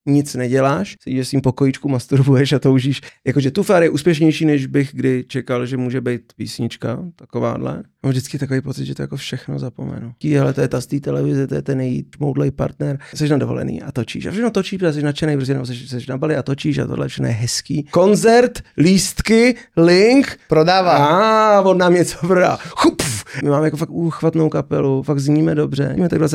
nic neděláš, sedíš s tím pokojíčku, masturbuješ a toužíš. Jakože Too Far je úspěšnější, než bych kdy čekal, že může být písnička takováhle. Mám vždycky takový pocit, že to jako všechno zapomenu. Hele, to je ta z té televize, to je ten její moudlej partner. Jsi na dovolený a točíš. A všechno točíš, protože jsi nadšený, protože jsi na Bali a točíš a tohle všechno je hezký. Koncert, lístky, link. Prodává. On nám něco prodá. My máme jako fakt úchvatnou kapelu, fakt zníme dobře. Jsme tak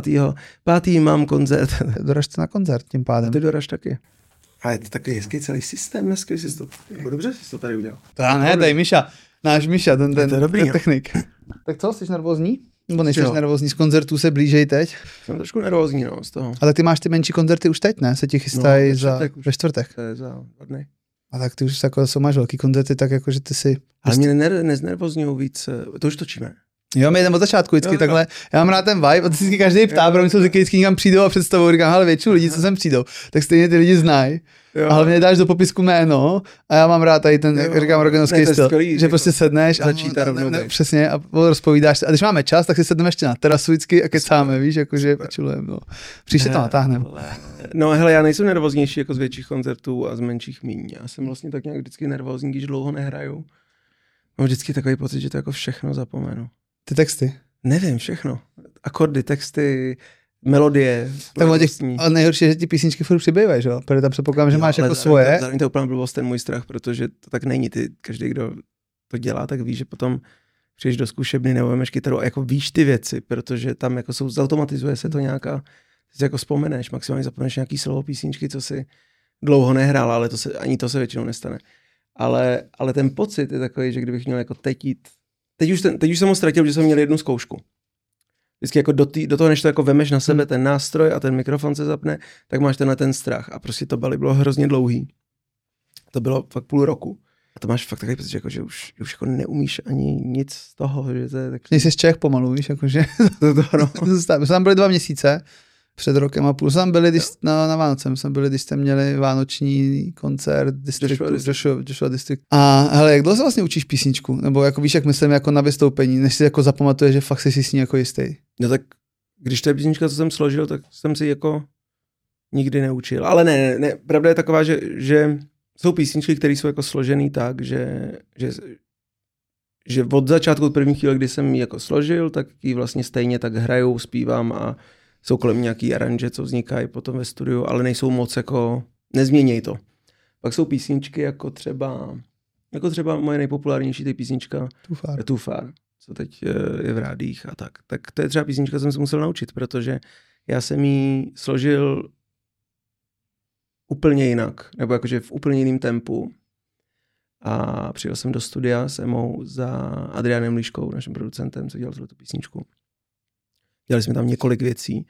29.5. mám koncert. Doražte na koncert tím pádem. Ty doraž taky. Ale je to takový hezký celý systém dneska, jsi to, dobře jsi to tady udělal. To já ne, dej Miša, náš Miša, ten dobrý, technik. Tak co, jsi nervózní? Nebo nejsi nervózní, z koncertů se blížej teď? Jsem trošku nervózní, z toho. Ale ty máš ty menší koncerty už teď, ne? Se ti chystají ve čtvrtek. To je za 2 dny. A tak ty už jako máš velký koncerty, tak jako, že ty si... Ale mě neznervozňují víc, to už točíme. Jo, my jdeme od začátku vždycky takhle. Já mám rád ten vibe, a ty si každý ptá, protože jsou vždycky někam přijdou a představují, říkám, hele, většinu lidí, co sem přijdou, tak stejně ty lidi znají. A hlavně dáš do popisku jméno a já mám rád tady ten, jak říkám, rogenovský styl, že prostě sedneš a přesně a rozpovídáš. A když máme čas, tak si sedneme ještě na terasu vždycky a kecáme, víš, jakože počulujeme. No. Příště to natáhneme. No hele, já nejsem nervóznější jako z větších koncertů a z menších míň. Já jsem vlastně tak nějak vždycky nervózní, když dlouho nehraju. Mám vždycky takový pocit, že to jako všechno zapomenu. Ty texty? Nevím, všechno. Akordy, texty, melodie. Ale nejhorší je, že ty písničky furt přibývají, že jo? Protože tam předpokládám, že máš jako svoje. Zároveň to je úplně blbost, ten můj strach, protože to tak není. Každý, kdo to dělá, tak ví, že potom přijdeš do zkušebny nebo vemeš kytaru a jako víš ty věci, protože tam jako zautomatizuje se to nějaká, ty si jako vzpomeneš, maximálně zapomeneš nějaký slovo písničky, co si dlouho nehrál, ale ani to se většinou nestane. Ale ten pocit je takový, že kdybych měl jako teď už jsem ho ztratil, že jsem měl jednu zkoušku. Vždycky jako do toho, než to jako vemeš na sebe ten nástroj a ten mikrofon se zapne, tak máš ten strach. A prostě to bylo hrozně dlouhý. To bylo fakt půl roku. A to máš fakt takový pocit, že už jako neumíš ani nic z toho. Že to je tak... Nejsi z Čech pomalu, víš, jakože. My tam byli 2 měsíce. Před rokem a půl. Jsme byli na Vánoce, když jste měli vánoční koncert Joshua District. A hele, jak dlouho se vlastně učíš písničku? Nebo jako víš, jak myslím jako na vystoupení, než si jako zapamatuješ, že fakt jsi s ní jako jistý? No tak, když to je písnička, co jsem složil, tak jsem si jako nikdy neučil. Ale ne, pravda je taková, že jsou písničky, které jsou jako složený tak, že od začátku, od první chvíle, kdy jsem ji jako složil, tak ji vlastně stejně tak hrajou, zpívám a jsou kolem nějaký aranže, co vznikají potom ve studiu, ale nejsou moc jako, nezměněj to. Pak jsou písničky jako třeba moje nejpopulárnější ty písnička Too Far, co teď je v rádích a tak. Tak to je třeba písnička, co jsem se musel naučit, protože já jsem ji složil úplně jinak, nebo jakože v úplně jiném tempu. A přijel jsem do studia s Emou za Adriánem Líškou, naším producentem, co dělal tu písničku. Dělali jsme tam několik věcí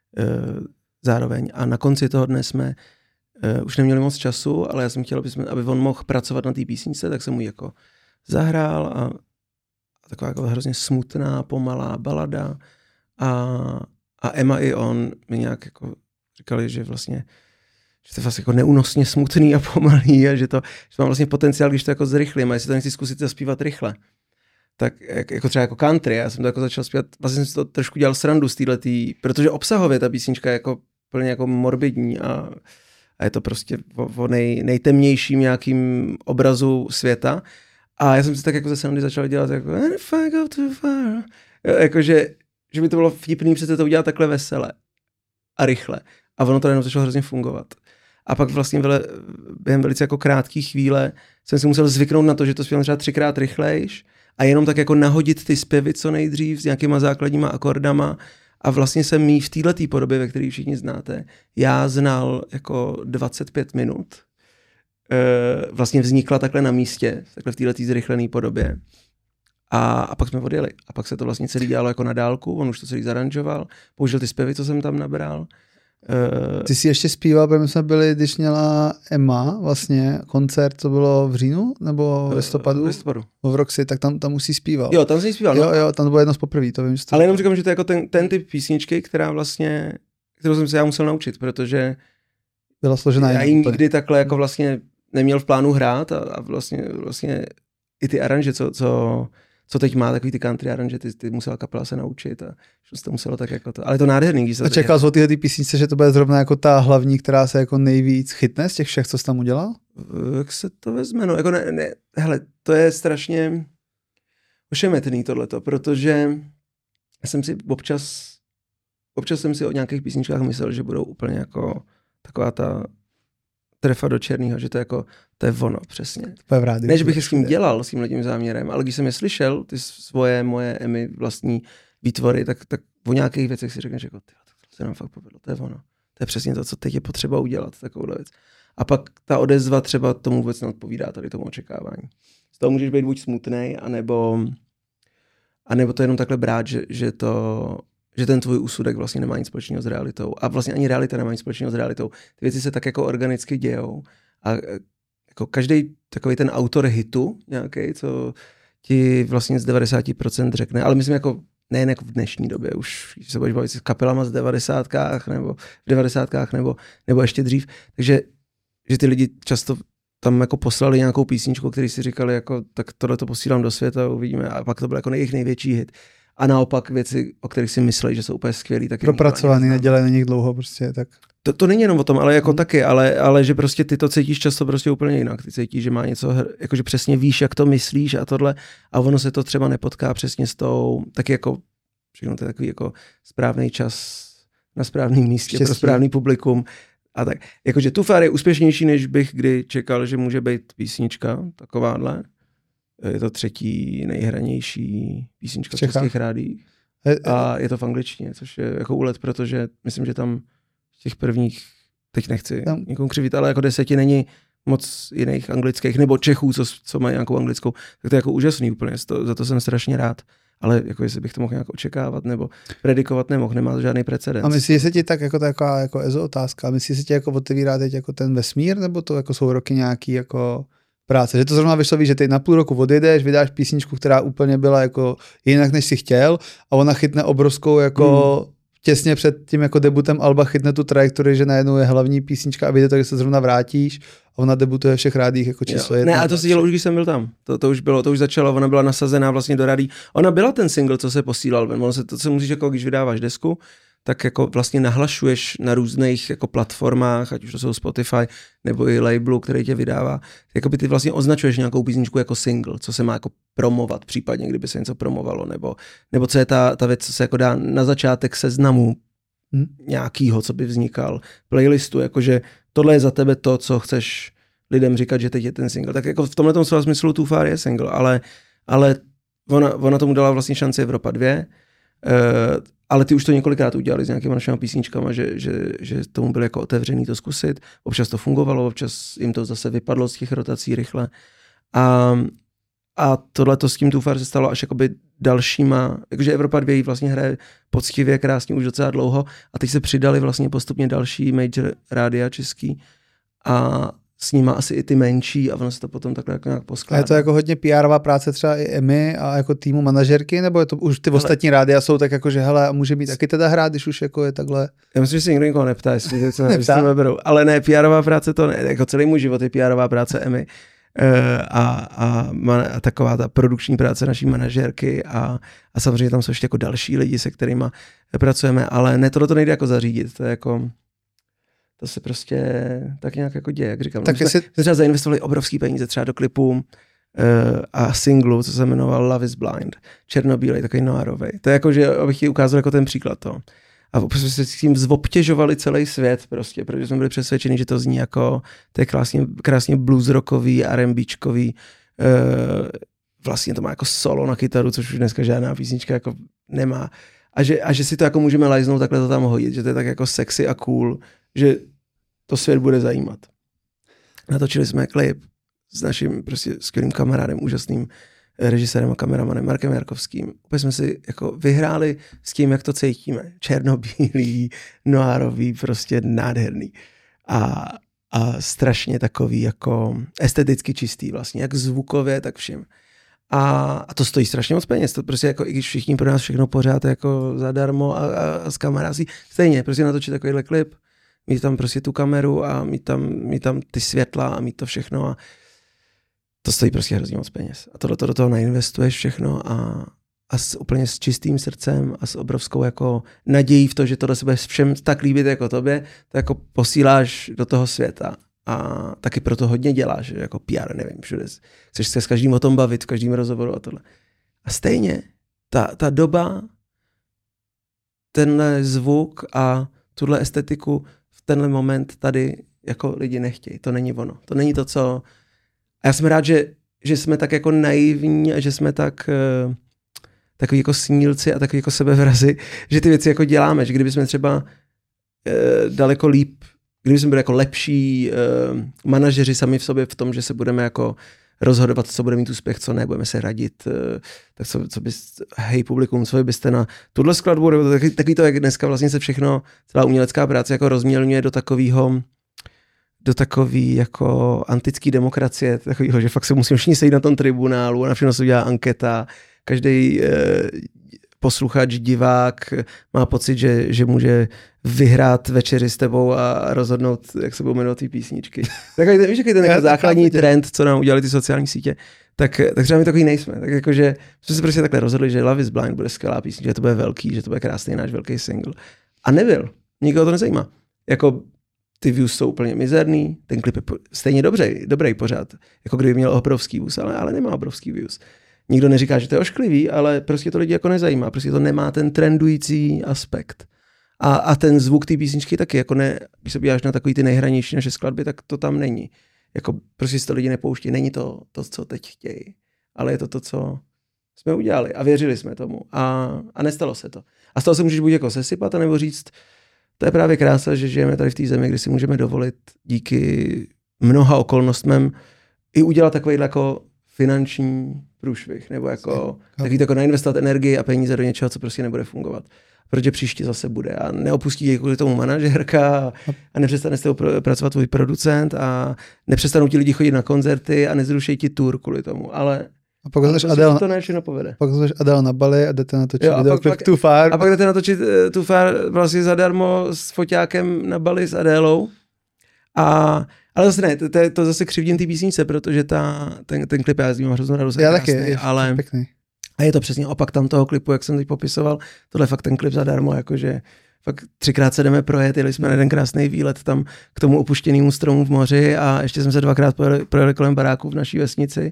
zároveň a na konci toho dne jsme už neměli moc času, ale já jsem chtěl, aby on mohl pracovat na té písničce, tak jsem mu ji jako zahrál a taková jako hrozně smutná, pomalá balada a Emma i on mi nějak jako říkali, že vlastně že to je vlastně jako neúnosně smutný a pomalý a že to má vlastně potenciál, když to jako zrychlím a jestli to nechci zkusit zaspívat rychle. Tak jako třeba jako country, já jsem to jako začal zpívat, vlastně jsem to trošku dělal srandu z téhletý, protože obsahově ta písnička je jako plně jako morbidní a je to prostě o nejtemnějším nějakým obrazu světa. A já jsem si tak jako ze srandy začal dělat jako if I go too far. Jakože, že by to bylo vtipný přece to udělat takhle vesele a rychle. A ono to jenom začalo hrozně fungovat. A pak vlastně během velice jako krátké chvíle jsem si musel zvyknout na to, že to zpívám třeba 3krát rychlejš a jenom tak jako nahodit ty zpěvy co nejdřív s nějakýma základníma akordama a vlastně jsem jí v této podobě, ve které všichni znáte, já znal jako 25 minut. Vlastně vznikla takhle na místě, takhle v této zrychlené podobě. A pak jsme odjeli. A pak se to vlastně celý dělalo jako na dálku, on už to celý zaranžoval, použil ty zpěvy, co jsem tam nabral. Ty jsi ještě zpíval, protože jsme byli, když měla Emma vlastně koncert, to bylo v říjnu nebo v listopadu? V listopadu. V Roxy, tak tam musí zpíval. Jo, tam jsi zpíval. No. Jo, tam to bylo jedno z poprvé, to vím. Ale jenom říkám, že to je jako ten typ písničky, kterou jsem se já musel naučit, protože byla složená. Já ji nikdy takhle jako vlastně neměl v plánu hrát a vlastně i ty aranže, co co teď má takový ty country aranže, ty musela kapela se naučit a že to muselo tak jako to. Ale je to nádherný, když se a čekal jsi o tyhle písničce, že to bude zrovna jako ta hlavní, která se jako nejvíc chytne z těch všech, co jsi tam udělal? Jak se to vezme, no, jako ne, hele, to je strašně ošemetný tohleto, protože jsem si občas jsem si o nějakých písničkách myslel, že budou úplně jako taková ta trefa do černýho, že to je ono, přesně. Ne, že bych je s tím dělal, s tímhletím záměrem, ale když jsem je slyšel, ty moje Emy vlastní výtvory, tak o nějakých věcech si řekneš, jako, to se nám fakt povedlo, to je ono. To je přesně to, co teď je potřeba udělat, takovouhle věc. A pak ta odezva třeba tomu vůbec neodpovídá tady tomu očekávání. Z toho můžeš být buď smutnej, anebo to jenom takhle brát, že ten tvůj úsudek vlastně nemá nic společného s realitou. A vlastně ani realita nemá nic společného s realitou. Ty věci se tak jako organicky dějou. A jako každý takový ten autor hitu nějaký, co ti vlastně z 90% řekne, ale myslím jako nejen jako v dnešní době, už se budeš bavit s kapelama z 90kách nebo v 90kách nebo ještě dřív. Takže že ty lidi často tam jako poslali nějakou písničku, který si říkali, jako, tak tohle to posílám do světa, uvidíme. A pak to byl jako jejich největší hit. A naopak věci, o kterých si mysleli, že jsou úplně skvělý, tak propracovaný, nedělají na nich dlouho prostě, tak. To není jenom o tom, ale jako taky, ale že prostě ty to cítíš často prostě úplně jinak. Ty cítíš, že má něco, jakože přesně víš, jak to myslíš a tohle, a ono se to třeba nepotká přesně s tou, taky jako, všechno to je takový jako správný čas na správném místě, pro správný publikum. A tak, jakože Tufar je úspěšnější, než bych kdy čekal, že může být písnička takováhle. Je to 3. nejhranější písnička v českých rádiích. A je to v angličtině, což je jako úlet, protože myslím, že tam v těch prvních, teď nechci někomu křivit, ale jako 10 není moc jiných anglických, nebo Čechů, co mají nějakou anglickou, tak to je jako úžasný úplně, za to jsem strašně rád. Ale jako jestli bych to mohl nějak očekávat nebo predikovat nemohl, nemá to žádný precedens. A myslíš si ti tak jako taková jako EZO otázka, myslíš si ti jako otevírá teď jako ten vesmír, nebo to jako jsou roky nějaký jako práce, že to zrovna vyšlo, že ty na půl roku odjedeš, vydáš písničku, která úplně byla jako jinak, než si chtěl, a ona chytne obrovskou jako těsně před tím jako debutem alba chytne tu trajektorii, že najednou je hlavní písnička a vyjde to, že se zrovna vrátíš a ona debutuje ve všech rádích jako číslo 1. Ne, a to se dělo už, když jsem byl tam. To už začalo, ona byla nasazená vlastně do rádí. Ona byla ten single, co se posílal ven. To se musíš, jako když vydáváš desku, tak jako vlastně nahlašuješ na různých jako platformách, ať už to jsou Spotify nebo i labelu, který tě vydává. Jakoby ty vlastně označuješ nějakou písničku jako single, co se má jako promovat, případně kdyby se něco promovalo, nebo co je ta věc, co se jako dá na začátek seznamu nějakýho, co by vznikal, playlistu, jakože tohle je za tebe to, co chceš lidem říkat, že teď je ten single. Tak jako v tomhletom slova smyslu Tufar je single, ale ona tomu dala vlastně šanci Evropa 2, ale ty už to několikrát udělali s nějakýma našimi písničkama, že tomu bylo jako otevřený to zkusit. Občas to fungovalo, občas jim to zase vypadlo z těch rotací rychle. A tohle to s tím Tufar se stalo až jakoby dalšíma, jakože Evropa 2 vlastně hraje poctivě, krásně už docela dlouho, a teď se přidali vlastně postupně další major rádia český a s nima asi i ty menší a ono se to potom takhle jako nějak poskládá. A je to jako hodně PR-ová práce třeba i Emy a jako týmu manažerky, nebo je to už ty ostatní rádia jsou tak jako, že hele, může být taky teda hrát, když už jako je takhle? Já myslím, že si nikdo nikoho neptá, jestli to neberou. Ale ne, PR-ová práce to ne, jako celý můj život je PR-ová práce Emy a taková ta produkční práce naší manažerky a samozřejmě tam jsou ještě jako další lidi, se kterými pracujeme, ale ne, tohle to nejde jako zařídit, to je jako... To se prostě tak nějak jako děje, jak říkám. Tak jsme třeba zainvestovali obrovský peníze třeba do klipů a singlu, co se jmenoval Love is Blind. Černobílej, takový noirovej. To je jako, že abych ti ukázal jako ten příklad to. A jsme se s tím zobtěžovali celý svět prostě, protože jsme byli přesvědčeni, že to zní jako, to je krásně blues rockový, R&Bčkový, vlastně to má jako solo na kytaru, což už dneska žádná písnička jako nemá. A že si to jako můžeme lajznout, takhle to tam hodit, že to je tak jako sexy a cool, že to svět bude zajímat. Natočili jsme klip s naším prostě skvělým kamarádem, úžasným režisérem a kameramanem Markem Jarkovským. Opět jsme si jako vyhráli s tím, jak to cítíme. Černobílý, noirový, prostě nádherný. A strašně takový jako esteticky čistý vlastně, jak zvukově, tak všem. A to stojí strašně moc peněz. To prostě jako, i když všichni pro nás všechno pořád jako zadarmo a s kamerází, stejně, prostě natočit takovýhle klip, mít tam prostě tu kameru a mít tam ty světla a mít to všechno. A to stojí prostě hrozně moc peněz. A tohle do toho nainvestuješ všechno a úplně s čistým srdcem a s obrovskou jako nadějí v to, že tohle se bude všem tak líbit jako tobě, to jako posíláš do toho světa. A taky proto hodně děláš, jako PR, nevím, všude. Chceš se s každým o tom bavit, v každém rozhovoru a tohle. A stejně, ta doba, tenhle zvuk a tuhle estetiku v tenhle moment tady jako lidi nechtějí. To není ono. To není to, co... A já jsem rád, že jsme tak jako naivní a že jsme takový jako snílci a takový jako sebevrazi, že ty věci jako děláme, že kdyby jsme třeba daleko líp, kdyby jsme byli jako lepší manažeři sami v sobě v tom, že se budeme jako rozhodovat, co bude mít úspěch, co ne, budeme se radit, tak co bys, hej publikum, co byste na tuhle skladbu, nebo takový to, jak dneska vlastně se všechno, celá umělecká práce jako rozmělňuje do takový jako antický demokracie, takovýho, že fakt se musíme všichni sejít na tom tribunálu a na všechno se udělá anketa, každý posluchač, divák má pocit, že může vyhrát večeři s tebou a rozhodnout, jak se budou jmenovat ty písničky. Víš, jaký ten jako základní trend, co nám udělali ty sociální sítě, tak třeba my takový nejsme. Tak jakože jsme se prostě takhle rozhodli, že Love is Blind bude skvělá písnička, že to bude velký, že to bude krásný náš velký single. A nebyl. Nikoho to nezajímá. Jako ty views jsou úplně mizerný, ten klip je stejně dobrý pořád. Jako kdyby měl obrovský views, ale nemá obrovský views. Nikdo neříká, že to je ošklivý, ale prostě to lidi jako nezajímá. Prostě to nemá ten trendující aspekt. A ten zvuk té písničky taky, jako ne, když se podíváš na takový ty nejhranější naše skladby, tak to tam není. Jako prostě si to lidi nepouští. Není to, co teď chtějí, ale je to, co jsme udělali a věřili jsme tomu. A nestalo se to. A z toho se můžeš buď jako sesypat, anebo říct, to je právě krása, že žijeme tady v té zemi, kde si můžeme dovolit díky mnoha okolnostem i udělat takový jako finanční průšvih, nebo jako takový jako nainvestovat energii a peníze do něčeho, co prostě nebude fungovat. Protože příště zase bude a neopustí kvůli tomu manažerka a nepřestane s tebou pracovat tvůj producent a nepřestanou ti lidi chodit na koncerty a nezrušejí ti tour kvůli tomu, ale a pak prostě to ne všechno povede. Pak zvaš Adele na Bali a jdete natočit videoklip Too Far. A pak jdete natočit Too Far vlastně zadarmo s foťákem na Bali s Adélou. Ale zase ne, to zase křivdím ty písnice, protože ten klip, já s ním mám hroznou radost. Já taky, je pěkný. A je to přesně opak tam toho klipu, jak jsem teď popisoval. Tohle je fakt ten klip zadarmo, jakože fakt 3krát se jdeme projet, jeli jsme na jeden krásný výlet tam k tomu opuštěnému stromu v moři a ještě jsme se 2krát projeli kolem baráků v naší vesnici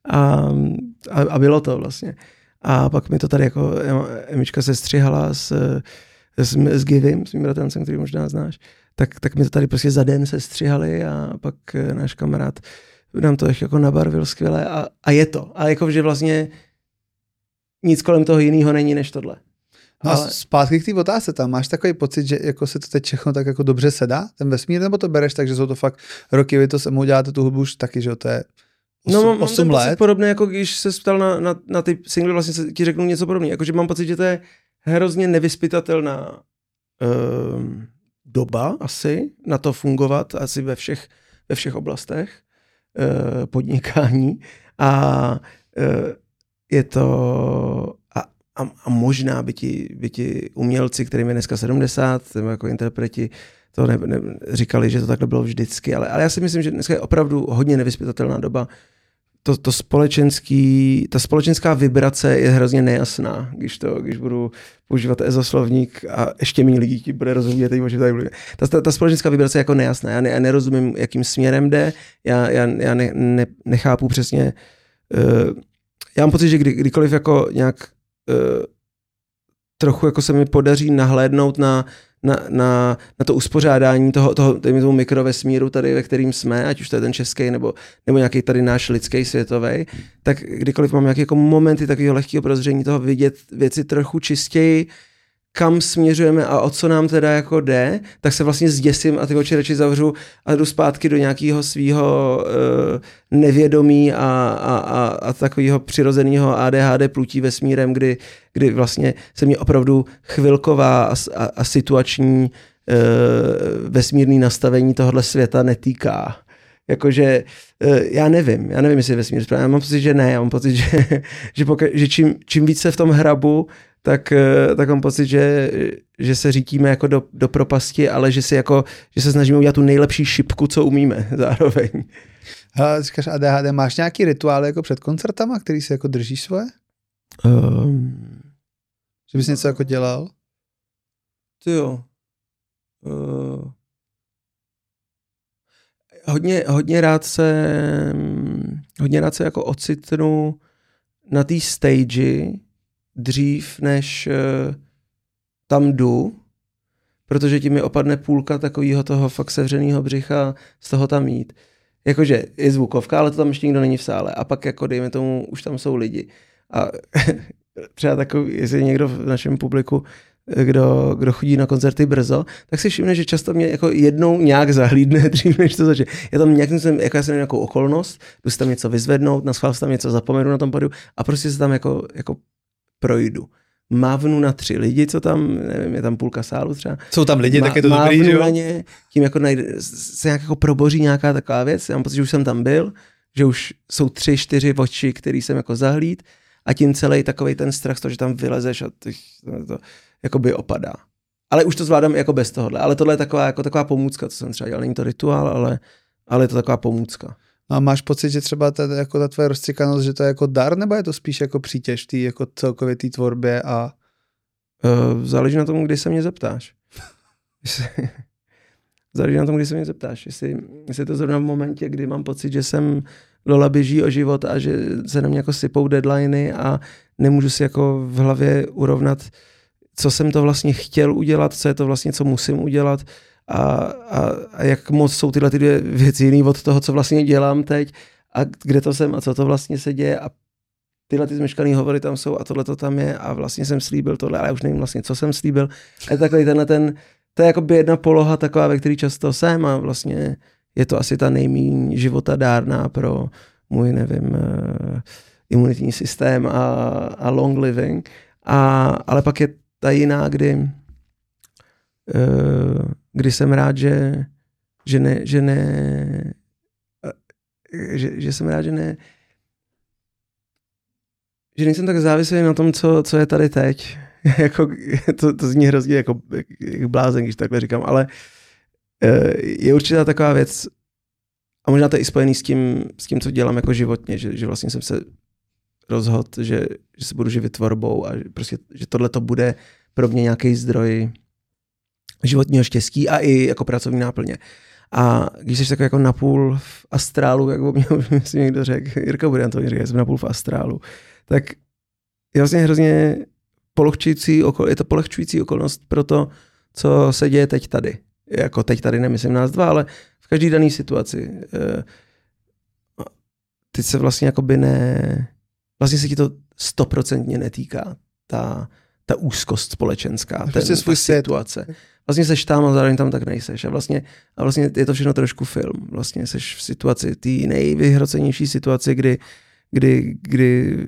a bylo to vlastně. A pak mi to tady jako Emička se střihala s Givim, s mým bratrancem, který možná znáš, tak mi to tady prostě za den se střihali a pak náš kamarád nám to jako nabarvil skvěle a je to. A jako, že vlastně nic kolem toho jiného není než tohle. No ale zpátky k té otázce tam. Máš takový pocit, že jako se to teď všechno tak jako dobře sedá, ten vesmír, nebo to bereš tak, že jsou to fakt roky, vy to se mnou děláte tu hudbu už taky, že to je 8 let? Podobné, jako když se ptal na ty singly, vlastně ti řeknu něco podobného. Jakože mám pocit, že to je hrozně nevyzpytatelná doba asi na to fungovat asi ve všech oblastech podnikání a je to a možná by ti umělci, kterým je dneska 70, nebo jako interpreti, to říkali, že to takhle bylo vždycky, ale já si myslím, že dneska je opravdu hodně nevyzpytatelná doba. Ta společenská vibrace je hrozně nejasná, když budu používat ezoslovník a ještě méně lidí ti bude rozumět, ta společenská vibrace je jako nejasná. Já nerozumím, jakým směrem jde, já nechápu přesně. Já mám pocit, že kdykoliv jako nějak trochu jako se mi podaří nahlédnout na to uspořádání toho mikrovesmíru tady, ve kterým jsme, ať už to je ten český nebo nějaký tady náš lidský světový, tak kdykoliv mám nějaké jako momenty takového lehkého prozření toho vidět věci trochu čistěji, kam směřujeme a o co nám teda jako jde, tak se vlastně zděsím a ty oči radši zavřu a jdu zpátky do nějakého svého nevědomí a takového přirozeného ADHD plutí vesmírem, kdy vlastně se mě opravdu chvilková a situační vesmírný nastavení tohohle světa netýká. Jakože já nevím, jestli je vesmír správně. Já mám pocit, že ne. Já mám pocit, že čím víc se v tom hrabu, tak mám pocit, že se řítíme jako do propasti, ale že se snažíme udělat tu nejlepší šipku, co umíme zároveň. Hele, říkáš ADHD, máš nějaký rituál jako před koncertama, který si jako držíš svoje? Že bys něco jako dělal? Ty jo. Hodně rád se jako ocitnu na té stage dřív, než tam jdu, protože ti mi opadne půlka takového toho fakt sevřenýho břicha z toho tam jít. Jakože je zvukovka, ale to tam ještě nikdo není v sále. A pak jako dejme tomu, už tam jsou lidi. A třeba takový, jestli někdo v našem publiku, kdo chodí na koncerty brzo, tak si všimne, že často mě jako jednou nějak zahlídne dřív, než to začne. Já tam nějakým jako já jsem nějakou okolnost, jdu si tam něco vyzvednout, na schvál si tam něco zapomenu na tom podu a prostě se tam jako projdu. Mávnu na 3 lidi, co tam, nevím, je tam půlka sálu třeba. Jsou tam lidi, tak je to dobrý, že jo? Na ně, tím jako se nějak jako proboří nějaká taková věc. Já mám pocit, že už jsem tam byl, že už jsou 3-4 oči, který jsem jako zahlíd a tím celý takovej ten strach z toho, že tam vylezeš a to jakoby opadá. Ale už to zvládám jako bez tohohle. Ale tohle je taková pomůcka, co jsem třeba dělal. Není to rituál, ale je to taková pomůcka. A máš pocit, že třeba ta tvoje rozcikanost, že to je jako dar, nebo je to spíš jako přítěž v jako celkově té tvorbě a... Záleží na tom, kdy se mě zeptáš. Záleží na tom, kdy se mě zeptáš. Jestli je to zrovna v momentě, kdy mám pocit, že jsem Lola běží o život a že se na mě jako sypou deadliny a nemůžu si jako v hlavě urovnat, co jsem to vlastně chtěl udělat, co je to vlastně, co musím udělat a jak moc jsou tyhle ty 2 věci jiný od toho, co vlastně dělám teď a kde to jsem a co to vlastně se děje a tyhle ty zmeškaný hovory tam jsou a tohle to tam je a vlastně jsem slíbil tohle, ale já už nevím vlastně, co jsem slíbil. A je takový to je jakoby jedna poloha taková, ve který často jsem a vlastně je to asi ta nejméně životadárná pro můj, nevím, imunitní systém a long living. Ale pak je ta jiná, kdy jsem rád, že jsem rád, že nejsem tak závislý na tom, co je tady teď. Jako, to zní hrozně jako blázen, když takhle říkám, ale je určitá taková věc, a možná to je i spojený s tím, co dělám jako životně, že vlastně jsem se rozhodl, že se budu živit tvorbou a že tohle to bude pro mě nějaký zdroj životního štěstí a i jako pracovní náplně. A když jsi takový jako napůl v astrálu, jak mě si někdo řekl, Jirka Burian to mi říká, jsem napůl v astrálu, tak je vlastně hrozně je to polehčující okolnost pro to, co se děje teď tady. Jako teď tady nemyslím nás dva, ale v každé dané situaci. Teď se vlastně jakoby vlastně se ti to 100% netýká, ta úzkost společenská, ta situace. Vlastně seš tam a zároveň tam tak nejseš. A vlastně je to všechno trošku film. Vlastně seš v situaci, té nejvyhrocenější situaci, kdy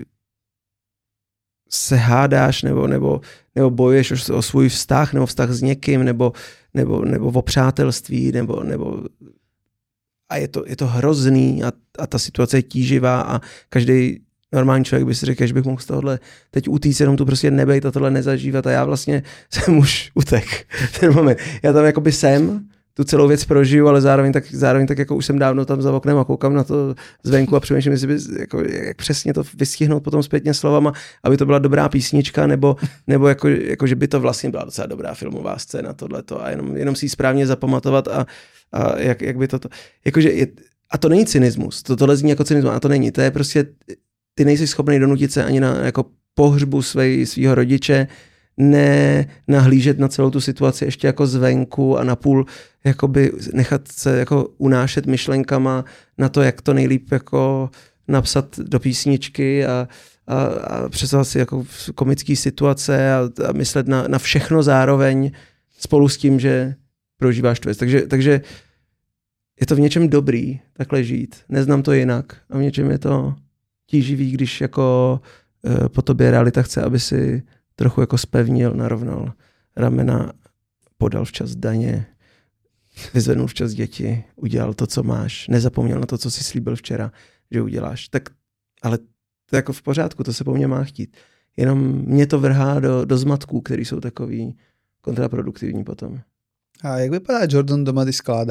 se hádáš nebo bojuješ o svůj vztah, nebo vztah s někým, nebo o přátelství, nebo a je to hrozný a ta situace je tíživá a každý normální člověk by si řekl, že bych mohl z tohohle teď utíct, jenom tu prostě nebejt a tohle nezažívat a já vlastně jsem už utek ten moment. Já tam jakoby jsem, tu celou věc prožiju, ale zároveň tak jako už jsem dávno tam za oknem a koukám na to zvenku a přemýšlím, jestli by, jako, jak přesně to vystihnout potom zpětně slovama, aby to byla dobrá písnička, nebo jako že by to vlastně byla docela dobrá filmová scéna tohleto a jenom si ji správně zapamatovat a jak by to jakože a to není cynismus, tohle zní jako cynismus, a to není, to je prostě ty nejsi schopný donutit se ani na jako pohřbu svýho rodiče, ne nahlížet na celou tu situaci ještě jako zvenku a napůl jakoby nechat se jako unášet myšlenkama na to, jak to nejlíp jako napsat do písničky a představit si jako komický situace a myslet na všechno zároveň spolu s tím, že prožíváš tu věc. Takže je to v něčem dobrý takhle žít. Neznám to jinak a v něčem je to tíživý, když jako po tobě realita chce, aby si trochu jako spevnil, narovnal ramena, podal včas daně, vyzvednul včas děti, udělal to, co máš, nezapomněl na to, co jsi slíbil včera, že uděláš. Tak, ale to je jako v pořádku, to se po mně má chtít. Jenom mě to vrhá do zmatků, který jsou takový kontraproduktivní potom. A jak vypadá Jordan doma, když skládá?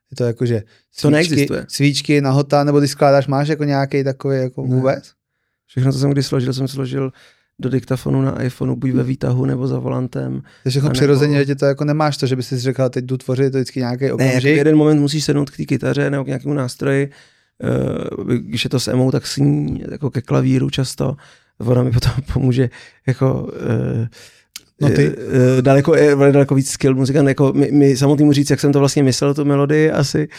Je to jako, že to neexistuje. Svíčky, nahota, nebo ty skládáš, máš jako nějaký takový jako vůbec? Všechno to jsem kdy složil do diktafonu na iPhoneu, buď ve výtahu nebo za volantem. To je všechno přirozeně, že tě to jako nemáš to, že bys si řekl, teď jdu tvořit, to vždycky nějaký okamžik. Ne, jako jeden moment musíš sednout k té kytaře nebo k nějakému nástroji, když je to s emou, tak sní jako ke klavíru často. Ona mi potom pomůže jako daleko víc skill muzikant, jako mi samotnému říct, jak jsem to vlastně myslel, tu melodii asi.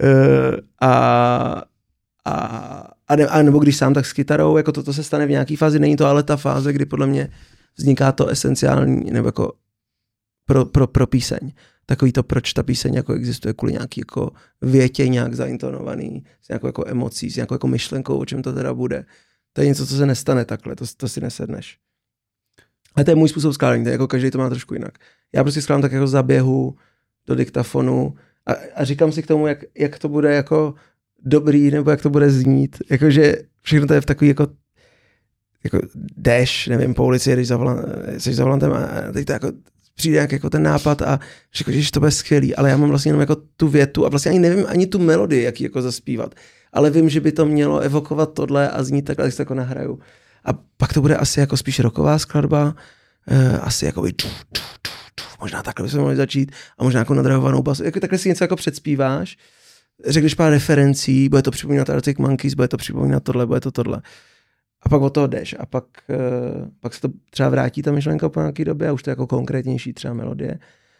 A nebo když sám, tak s kytarou, jako toto se stane v nějaký fázi, není to ale ta fáze, kdy podle mě vzniká to esenciální, nebo jako pro píseň. Takový to, proč ta píseň jako existuje, kvůli nějaký jako větě nějak zaintonovaný, s nějakou jako emocí, s nějakou jako myšlenkou, o čem to teda bude. To je něco, co se nestane takhle, to si nesedneš. Ale to je můj způsob skládání, to je jako každý to má trošku jinak. Já prostě skládám tak jako zaběhu do diktafonu a říkám si k tomu, jak to bude jako dobrý, nebo jak to bude znít. Jakože všechno to je v takový jako jdeš, nevím, po ulici, jedeš jsi za volantem a teď to jako přijde jako ten nápad a řekl, že to bude skvělý, ale já mám vlastně jenom jako tu větu a vlastně ani nevím ani tu melodii, jak ji jako zaspívat. Ale vím, že by to mělo evokovat tohle a znít takhle, jak se to jako nahraju. A pak to bude asi jako spíš rocková skladba, asi jako možná takhle bychom mohli začít a možná jako nadrahovanou basu. Jako takhle si něco jako předspíváš, řekneš pár referencí, bude to připomínat Arctic Monkeys, bude to připomínat tohle, bude to tohle. A pak od toho jdeš a pak se to třeba vrátí ta myšlenka po nějaké době a už to je jako konkrétnější třeba melodie.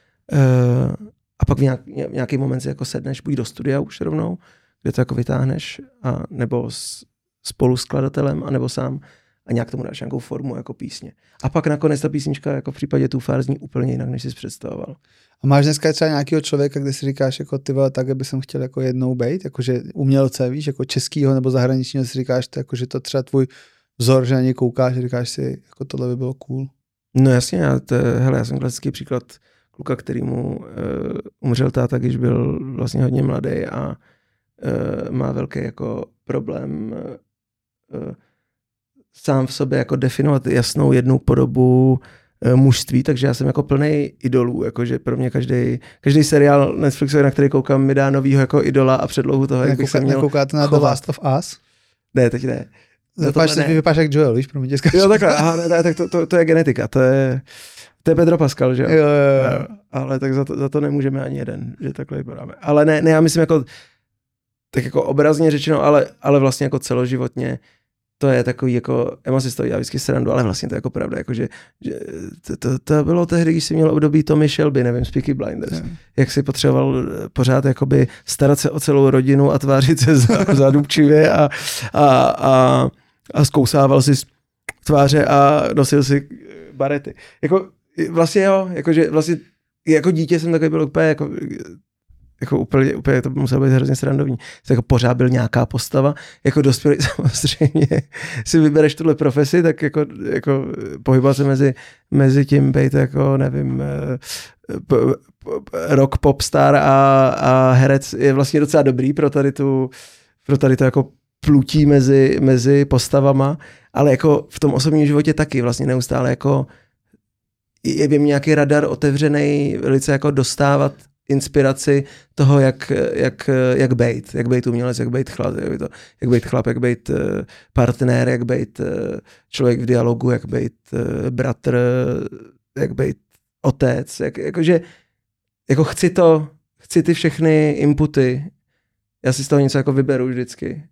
A pak v nějaký moment si jako sedneš, buď do studia už rovnou, kde to jako vytáhneš, a nebo spolu s skladatelem, anebo sám a nějak tomu dáš nějakou formu jako písně. A pak nakonec ta písnička jako v případě Tufar zní úplně jinak, než jsi představoval. A máš dneska třeba nějakého člověka, kde si říkáš, jako ty vole, tak by jsem chtěl jako jednou bejt, jakože umělce, víš, jako českýho nebo zahraničního, si říkáš, jako, že to třeba tvůj vzor, že na něj koukáš, že říkáš si, jako tohle by bylo cool. No jasně, já jsem klasický příklad kluka, kterýmu umřel táta, když byl vlastně hodně mladý a má velký jako problém sám v sobě jako definovat jasnou jednu podobu mužství, takže já jsem jako plnej idolů, jakože pro mě každý seriál Netflixu, na který koukám, mi dá novýho jako idola a předlohu toho, jak bych se měl koukáte na The Last of Us? Ne, teď ne. Vypadáš jak Joel, víš, pro mě dneska. Jo, takhle, aha, ne, tak to je genetika, to je Pedro Pascal, že jo? Jo. Ale tak za to nemůžeme ani jeden, že takhle vypadáme. Ale ne, já myslím jako tak jako obrazně řečeno, ale vlastně jako celoživotně to je takový jako, Emma si stojí, já vždycky srandu, ale vlastně to je jako pravda, jako že to bylo tehdy, když jsi měl období Tommy Shelby, nevím, z Peaky Blinders, jak si potřeboval pořád jakoby starat se o celou rodinu a tvářit se zadubčivě a zkousával si tváře a nosil si barety. Jako vlastně jo, jakože vlastně jako dítě jsem takový byl úplně jako úplně to muselo být hrozně srandovní. Jako pořád byl nějaká postava, jako dospělý samozřejmě si vybereš tuhle profesi, tak jako pohybovat se mezi tím být jako, nevím, rock popstar a herec je vlastně docela dobrý pro tady to jako plutí mezi postavama, ale jako v tom osobním životě taky vlastně neustále jako je v nějaký radar otevřený, velice jako dostávat inspiraci toho, jak bejt umělec, jak bejt chlap, jak bejt partner, jak bejt člověk v dialogu, jak bejt bratr, jak bejt otec, jakože jako chci ty všechny inputy, já si z toho něco jako vyberu vždycky.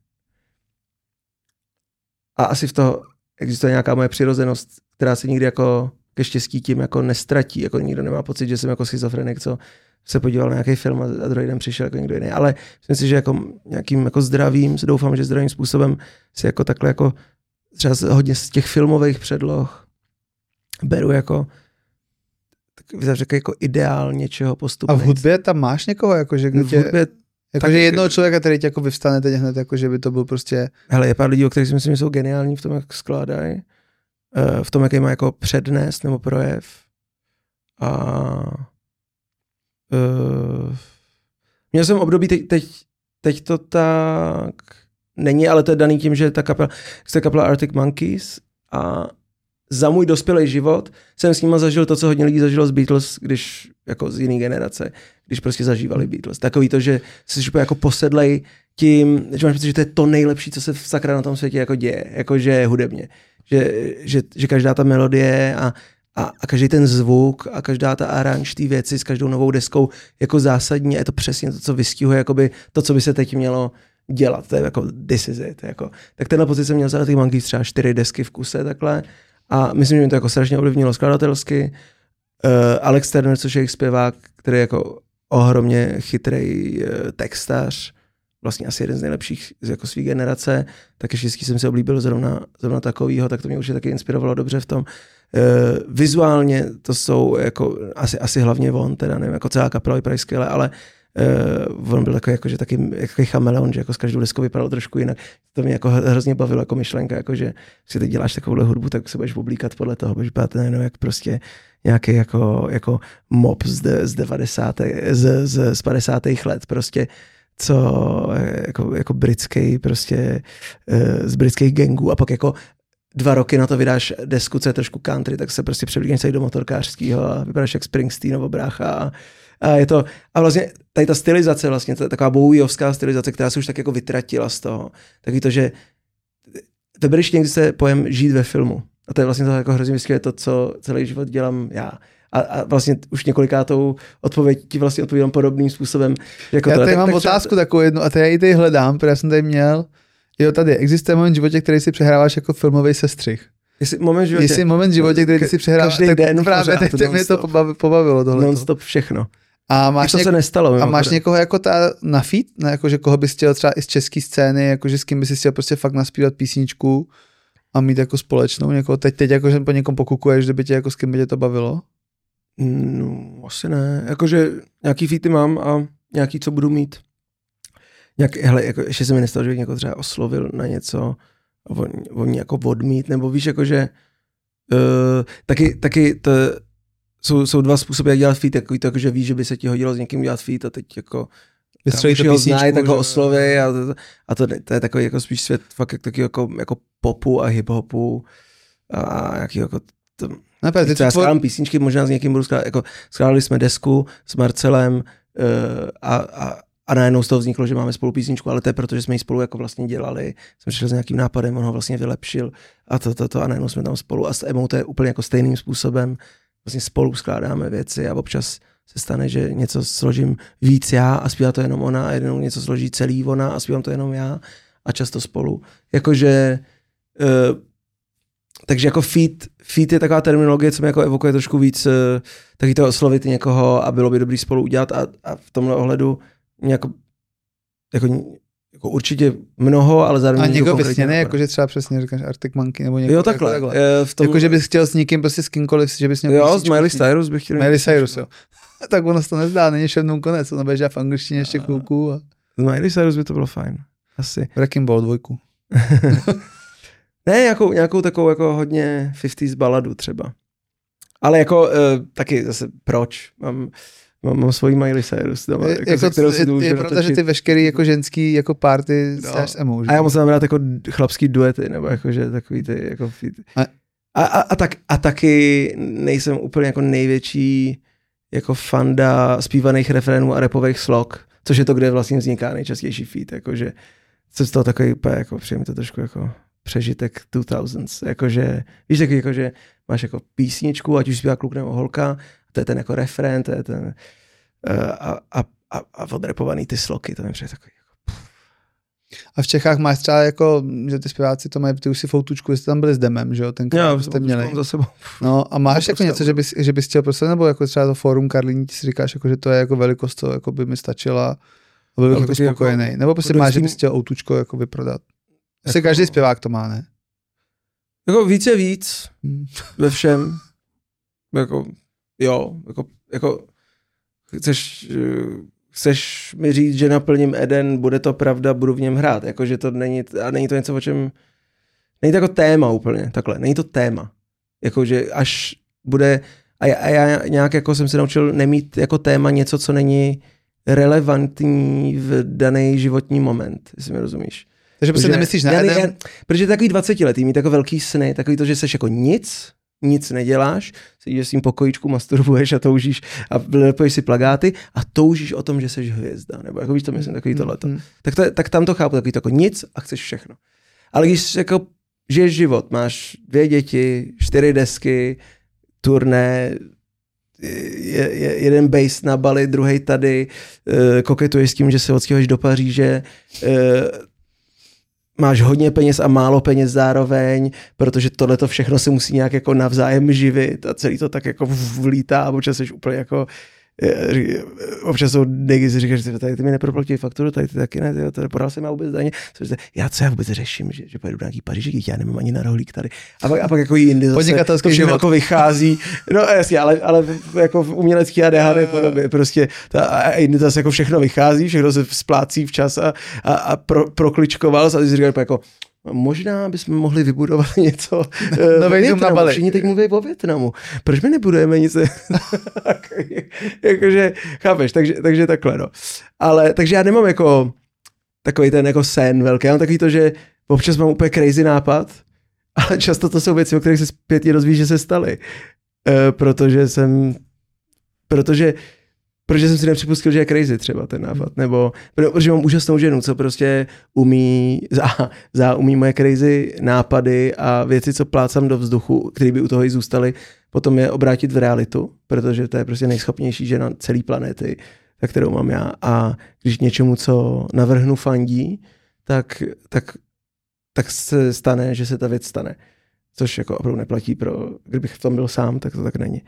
A asi v toho existuje nějaká moje přirozenost, která se nikdy jako ke štěstí tím jako nestratí, jako nikdo nemá pocit, že jsem jako schizofrenik, co se podíval na nějaký film a druhý den přišel jako někdo jiný, ale myslím si, že jako nějakým jako zdravým, doufám, že zdravým způsobem si jako takhle jako třeba hodně z těch filmových předloh beru jako jako ideál něčeho postupně. A v hudbě tam máš někoho, jakože jednoho člověka, který tě jako vyvstane teď hned, jako že by to byl prostě... Hele, je pár lidí, o kterých si myslím, že jsou geniální v tom, jak skládají, v tom, jaký má jako přednést nebo projev. A měl jsem období, teď to tak není, ale to je daný tím, že ta kapela Arctic Monkeys a za můj dospělý život jsem s nima zažil to, co hodně lidí zažilo z Beatles, když jako z jiné generace, když prostě zažívali Beatles. Takový to, že jsi úplně jako posedlej tím, že máš pocit, že to je to nejlepší, co se sakra na tom světě jako děje, jakože hudebně. Že každá ta melodie a každý ten zvuk a každá ta aranž té věci s každou novou deskou jako zásadní, je to přesně to, co vystihuje jakoby to, co by se teď mělo dělat. To je jako this is it. Jako. Tak tenhle pocit jsem měl za těch Monkeys třeba 4 desky v kuse takhle a myslím, že mi to jako strašně ovlivnilo skladatelsky. Alex Turner, což je jejich zpěvák, který je jako ohromně chytrý textař, vlastně asi jeden z nejlepších jako svý generace, tak ještě jsem se oblíbil zrovna takovýho, tak to mě už taky inspirovalo dobře v tom. Vizuálně to jsou jako asi hlavně on, teda nevím, jako celá kapela vypadá skvěle, ale on byl takový, jako, že taky jako chameleon, že jako z každou deskou vypadalo trošku jinak. To mě jako hrozně bavilo jako myšlenka, jako že si teď děláš takovouhle hudbu, tak se budeš oblíkat podle toho, budeš vypadat nejenom jak prostě nějaký jako mob z 50. let, prostě co jako britský prostě z britských gangů a pak jako 2 roky na to vydáš desku, co je trošku country, tak se prostě převlíkneš celý do motorkářského a vypadáš jak Springsteenovo brácha a je to, a vlastně tady ta stylizace vlastně, taková bowiovská stylizace, která se už tak jako vytratila z toho, taky to, že ve britštině existuje pojem žít ve filmu a to je vlastně to jako hrozně vysvětluje to, co celý život dělám já. A vlastně už několikátou odpověď ti vlastně odpovídám podobným způsobem. Jako já tady mám otázku takovou jednu a já ji tady hledám, protože já jsem tady měl. Jo, tady existuje moment v životě, který si přehráváš jako filmový sestřih. Jestli moment v životě, který si přehráváš, každý den právě teď mě to pobavilo tohle. Non-stop všechno. A máš to se nestalo. A máš někoho jako na feed? Jako, že koho bys chtěl třeba i z české scény, jakože s kým bys chtěl prostě fakt naspívat písničku a mít jako společnou někoho. Teď jako, že po někom pokukuješ, že by tě jako s kým by tě to bavilo? No, asi ne. Jakože nějaký feety mám a nějaký, co budu mít. Hele, jako, ještě se mi nestalo, že bych někoho třeba oslovil na něco a on jako odmít, nebo víš, jakože taky to jsou 2 způsoby, jak dělat feat, takový to, jako, že víš, že by se ti hodilo s někým dělat feat a teď jako když ho znají, tak ho osloví a to je takový jako spíš svět fakt taky jako popu a hiphopu a jaký jako já skládám písničky, možná s někým budu skládat, jako skládali jsme desku s Marcelem a najednou z toho vzniklo, že máme spolu písničku, ale to je proto, že jsme ji spolu jako vlastně dělali, jsme přišli s nějakým nápadem, on ho vlastně vylepšil a to a najednou jsme tam spolu a s Emou to je úplně jako stejným způsobem, vlastně spolu skládáme věci a občas se stane, že něco složím víc já a zpívá to jenom ona a jednou něco složí celý ona a zpívám to jenom já a často spolu. Jakože takže jako feat je taková terminologie, co mi jako evokuje trošku víc taky to oslovit někoho a bylo by dobrý spolu udělat a v tomhle ohledu jako určitě mnoho, ale zároveň... A někdo vysněný, jakože třeba přesně říkáš Arctic Monkey nebo někdo. Jo, takhle. Jako, že bys chtěl s někým prostě s kýmkoliv, že bys měl... Jo, s Miley Cyrus bych chtěl... Miley Cyrus, jo. Tak ono se to nezdá, není šednou konec, ono bude v angličtině ještě chvilku. A... S Miley Cyrus by to bylo fajn. Asi. Wrecking Ball 2. Ne, nějakou takovou jako hodně 50s baladu třeba. Ale jako taky zase proč? Mám svoji Miley Cyrus doma. Je pravda, že ty veškerý jako ženský jako party s Emou. A já musím rád jako chlapský duety, nebo jakože takový ty jako a taky nejsem úplně jako největší jako fanda zpívaných refrénů a rapových slog, což je to, kde vlastně vzniká nejčastější feat, jakože co z toho takový jako přijde mi to trošku jako přežitek 2000s, jakože víš taky jakože máš jako písničku, ať už zpívá kluk nebo holka, to je ten jako refrén, to je ten a odrapovaný ty sloky, to mi přijde takový jako... A v Čechách máš třeba jako, že ty zpěváci to mají, ty už si foutučku, jste tam byli s Demem, že jo, tenkrát jste měli. Za sebou. No a máš jako něco, že bys chtěl prostě, nebo jako třeba to fórum Karlín, ti si říkáš, jako, že to je jako velikost, co jako by mi stačila, a byl bych jako spokojený. Jako, nebo prostě máš, že bys chtěl outučko jako vyprodat. Asi jako, každý zpěvák to má, ne? Jako víc je víc ve všem. Jako, jo, jako chceš mi říct, že naplním Eden, bude to pravda, budu v něm hrát. Jakože to není, a není to něco, o čem, není to jako téma úplně, takhle, není to téma. Jakože až bude, a já nějak jako jsem se naučil nemít jako téma něco, co není relevantní v daný životní moment, jestli mi rozumíš. Takže prostě nemyslíš na Eden? Protože takový 20letý mít jako velký sny, takový to, že seš jako nic, nic neděláš, sedíš v svým pokojíčku, masturbuješ a toužíš a lepuješ si plakáty a toužíš o tom, že jsi hvězda, nebo jako víš to, myslím, takový tohleto. Tak tam to chápu, takový to jako nic a chceš všechno. Ale když jako žiješ život, máš 2 děti, 4 desky, turné, jeden base na Bali, druhej tady, koketuješ s tím, že se odstěhuješ do Paříže, máš hodně peněz a málo peněz zároveň, protože tohleto všechno se musí nějak jako navzájem živit a celý to tak jako vlítá a občas jsi úplně jako občas jsou negy, si říkáš, že tady ty mi neproplatí fakturu, tady ty taky ne, to podal jsem já vůbec daně. Já vůbec řeším, že pojedu do nějaký Paříži, já nemám ani na rohlík tady. A pak jako jindy zase to všechno jako vychází. No jasně, ale jako v umělecký ADHD podobě, prostě a jindy zase jako všechno vychází, všechno se splácí včas a prokličkoval a ty si říkáš jako možná bychom mohli vybudovat něco na Bali. Všichni teď mluví o Vietnamu. Proč my nebudujeme nic? Jakože, chápeš, takže takhle, no. Ale, takže já nemám jako takový ten jako sen velký. Já mám takový to, že občas mám úplně crazy nápad, ale často to jsou věci, o kterých se zpětně dozvíš, že se staly. Protože jsem si nepřipustil, že je crazy třeba ten nápad, nebo protože mám úžasnou ženu, co prostě umí moje crazy nápady a věci, co plácám do vzduchu, které by u toho i zůstaly, potom je obrátit v realitu, protože to je prostě nejschopnější žena celé planety, tak kterou mám já. A když něčemu, co navrhnu, fandí, tak se stane, že se ta věc stane. Což jako opravdu neplatí kdybych v tom byl sám, tak to tak není.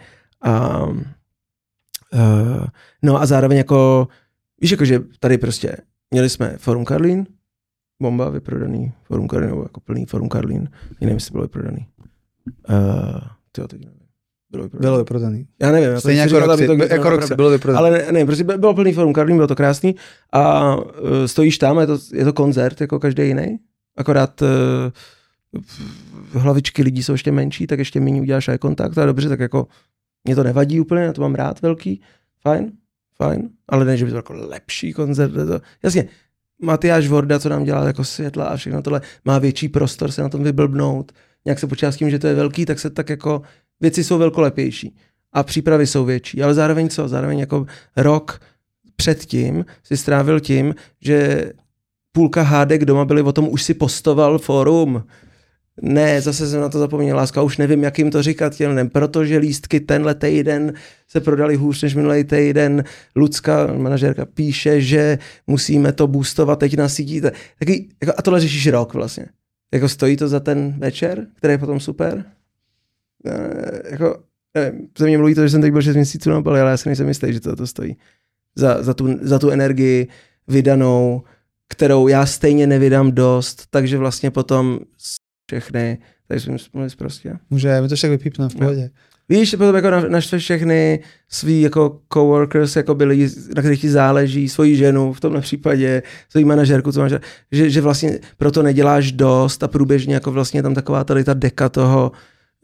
No a zároveň jako, víš, jako, že tady prostě měli jsme Forum Karlín, bomba, vyprodaný Forum Karlín, nebo jako plný Forum Karlín, nevím, jestli bylo vyprodaný. Teď nevím. Bylo vyprodaný. Já nevím. Stejně jako Roxy bylo vyprodaný. Ale ne, prostě bylo plný Forum Karlín, bylo to krásný a stojíš tam, je to koncert jako každý jiný, akorát hlavičky lidí jsou ještě menší, tak ještě méně uděláš eye kontakt a dobře, tak jako mě to nevadí úplně, já to mám rád velký, fajn, ale ne, že by to jako lepší koncert. Jasně, Matyáš Vorda, co nám dělá jako světla a všechno tohle, má větší prostor se na tom vyblbnout, nějak se počítá s tím, že to je velký, tak se tak jako, věci jsou velkolepější a přípravy jsou větší, ale zároveň co? Zároveň jako rok předtím si strávil tím, že půlka hádek doma byly o tom, už si postoval fórum. Ne, zase jsem na to zapomněl, láska, už nevím, jak jim to říkat těm lidem, protože lístky tenhle týden se prodali hůř než minulý týden. Lucka, manažérka, píše, že musíme to boostovat teď na sítí. Jako, a tohle řešíš rok vlastně. Jako stojí to za ten večer, který je potom super? Jako, nevím, ze mě mluví to, že jsem teď byl 6 měsíců na Bali, ale já si nejsem jistý, že to stojí. Za tu energii vydanou, kterou já stejně nevydám dost, takže vlastně potom všechny, tady jsme mluvili prostě. Může, my to však vypípne v pohodě. Víš, potom jako naštve všechny svý jako coworkers, jako by lidi, na kterých ti záleží, svoji ženu v tomhle případě, svoji manažerku, co máš, že vlastně proto neděláš dost a průběžně jako vlastně tam taková tady ta deka toho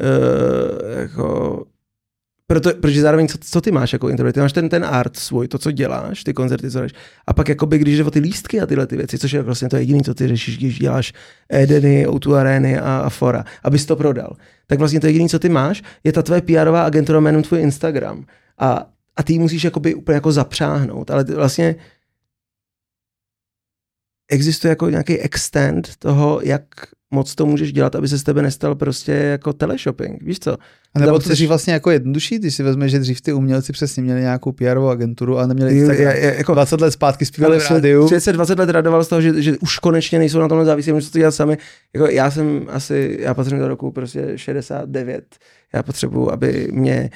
jako protože zároveň, co ty máš jako interpret? Ty máš ten art svůj, to, co děláš, ty koncerty, co děláš. A pak jakoby, když jde o ty lístky a tyhle ty věci, což je vlastně to jediné, co ty řešíš, když děláš Edeny, O2 Areny a Fora, abys to prodal. Tak vlastně to jediné, co ty máš, je ta tvoje PR-ová agentura jménem tvůj Instagram. A ty musíš jakoby úplně jako zapřáhnout, ale vlastně existuje jako nějaký extent toho, jak moc to můžeš dělat, aby se z tebe nestal prostě jako teleshopping, víš co? A nebo to dřív vlastně jako jednodušší, když si vezmeš, že dřív ty umělci přesně měli nějakou PR-ovou agenturu a neměli jako 20 let zpátky zpívali v rádiu. 20 let radoval z toho, že už konečně nejsou na tomhle závislí, můžu to dělat sami. Jako já patřím do roku prostě 69. Já potřebuji, aby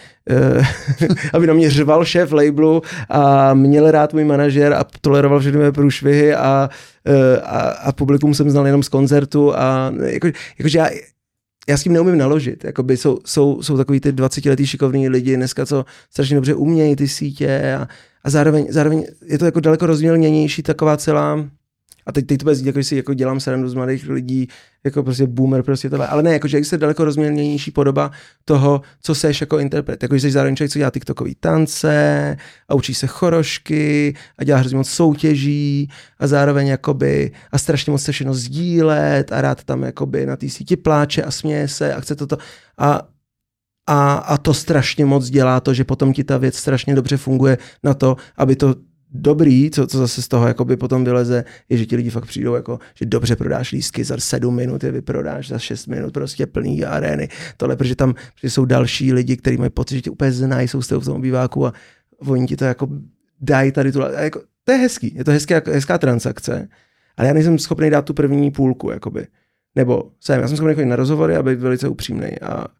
na mě řval šéf labelu a měl rád můj manažer a toleroval všechny mé průšvihy a publikum jsem znal jenom z koncertu a jakože já s tím neumím naložit. Jakoby jsou takový ty 20letý šikovný lidi dneska, co strašně dobře umějí ty sítě a zároveň je to jako daleko rozmělněnější taková celá. A teď to bude znít, jako si jako dělám srandu z mladých lidí, jako prostě boomer, prostě tohle. Ale ne, jakože je daleko rozmělněnější podoba toho, co seš jako interpret. Jako jsi zároveň člověk, co dělá tiktokový tance a učí se chorošky a dělá hrozně moc soutěží a zároveň jakoby a strašně moc se všechno sdílet a rád tam jakoby na té síti pláče a směje se a chce toto. A to strašně moc dělá to, že potom ti ta věc strašně dobře funguje na to, aby to dobrý, co zase z toho jakoby potom vyleze, je, že ti lidi fakt přijdou jako, že dobře prodáš lístky, za 7 minut je vyprodáš, za 6 minut prostě plný arény, tohle, protože tam jsou další lidi, kteří mají pocit, že tě úplně znají, jsou s tebou v tom obýváku a oni ti to jako dají tady tu, jako, to je hezký, je to hezká transakce, ale já nejsem schopný dát tu první půlku, jakoby. Nebo já jsem schopný chodit na rozhovory a být velice upřímnej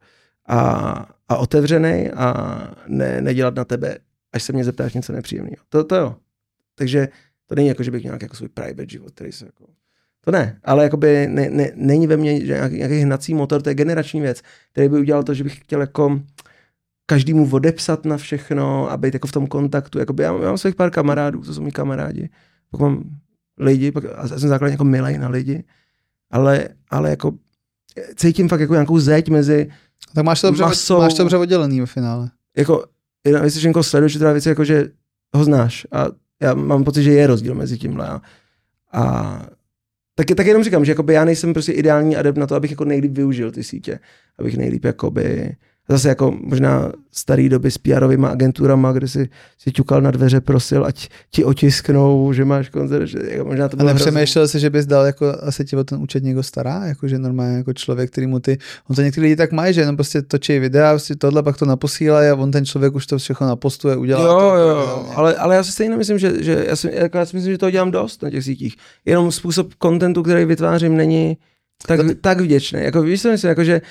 a otevřenej a nedělat na tebe, až se mě zeptáš něco nepříjemného. To jo. Takže to není jako, že bych měl jako svůj private život, který se jako... To ne, ale jakoby není ve mně nějaký hnací motor, to je generační věc, který by udělal to, že bych chtěl jako každému odepsat na všechno a být jako v tom kontaktu. Jakoby já mám svých pár kamarádů, to jsou mý kamarádi. Pak mám lidi, a jsem základně jako milej na lidi, ale jako cítím fakt jako nějakou zeď mezi tak máš to dobře oddělený ve finále. Jako, jestli že někoho sleduješ, teda věci jako, že ho znáš a já mám pocit, že je rozdíl mezi tímhle a tak jenom říkám, že jakoby já nejsem prostě ideální adept na to, abych jako nejlíp využil ty sítě, abych nejlíp jakoby zase jako možná starý doby s PR-ovýma agenturama, kde si ťukal na dveře, prosil, ať ti otisknou, že máš koncert. Že jako možná to ale přemýšlel jsi, že bys dal, jako asi ti o ten účet někdo stará, jakože normálně jako člověk, který mu on to někteří lidi tak mají, že jenom prostě točí videa, prostě tohle, pak to naposílají a on ten člověk už to všechno napostuje, udělá. Jo, ale já si stejně myslím, že já si myslím, že to dělám dost na těch sítích. Jenom způsob kontentu, který vytvářím, není tak vděčný. Jako víš, co myslím, jako že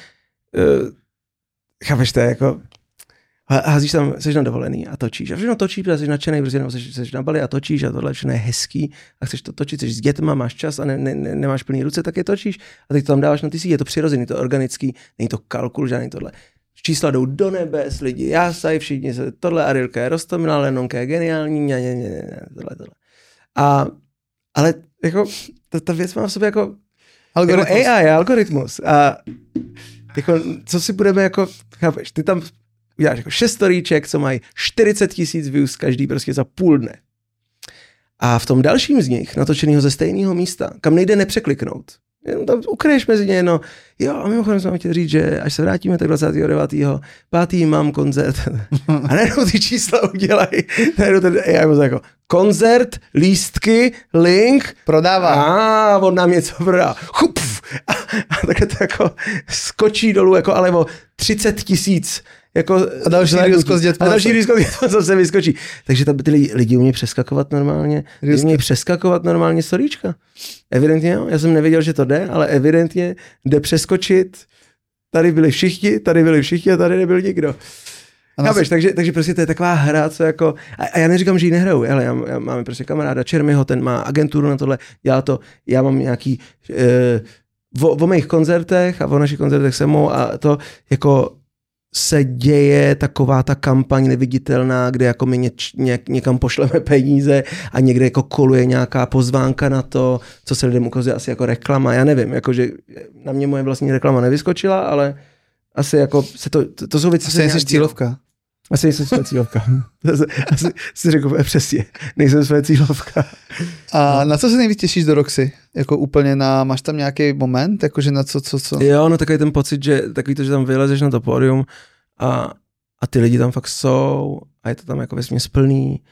chápeš, to je jako, házíš tam, jsi na dovolený a točíš. A všechno točíš, protože jsi nadšenej, prostě jsi na Bali a točíš a tohle všechno je hezký a chceš to točit, jsi s dětma, máš čas a nemáš plný ruce, tak je točíš. A teď to tam dáváš na ty sítě, je to přirozený, to organický, není to kalkul, žádný tohle. Čísla jdou do nebes, lidi jásají, všichni se, tohle Arilka je roztomilá, Lenonka je geniální, tohle. Ale jako, ta věc má v sobě jako AI, algoritmus. A jako, co si budeme jako, chápeš, ty tam uděláš jako 6 storíček, co mají 40 000 views každý prostě za půl dne. A v tom dalším z nich, natočenýho ze stejného místa, kam nejde nepřekliknout, jenom tam ukryješ mezi ně, no, jo, a mimochodem jsem chtěl říct, že až se vrátíme tak 29.5. mám koncert. A najednou ty čísla udělají, najednou ten AI byl jako, koncert, lístky, link, prodává. A on nám něco prodá. A takhle to jako skočí dolů, jako ale o 30 000. Jako, a další rýzko s dětma. A další rýzko zase vyskočí. Takže tam ty lidi umějí přeskakovat normálně. Umějí přeskakovat normálně storíčka. Evidentně jo. Já jsem nevěděl, že to jde, ale evidentně jde přeskočit. Tady byli všichni a tady nebyl nikdo. Chápeš, takže prostě to je taková hra, co jako, a já neříkám, že ji nehraju, ale já mám prostě kamaráda Čermiho, ten má agenturu na tohle, dělá to, já mám nějaký, o mých koncertech a o našich koncertech se mou a to jako se děje taková ta kampaň neviditelná, kde jako my někam pošleme peníze a někde jako koluje nějaká pozvánka na to, co se lidem ukazuje asi jako reklama, já nevím, jakože na mě moje vlastní reklama nevyskočila, ale asi jako se to jsou věci... Asi nejsi cílovka. Asi nejsem své cílovka. Asi si řekl přesně, nejsem své cílovka. A na co se nejvíc těšíš do Roxy? Jako úplně máš tam nějaký moment? Jakože na co? Jo, no takový ten pocit, že takový to, že tam vylezeš na to pódium a ty lidi tam fakt jsou a je to tam jako vesměs plný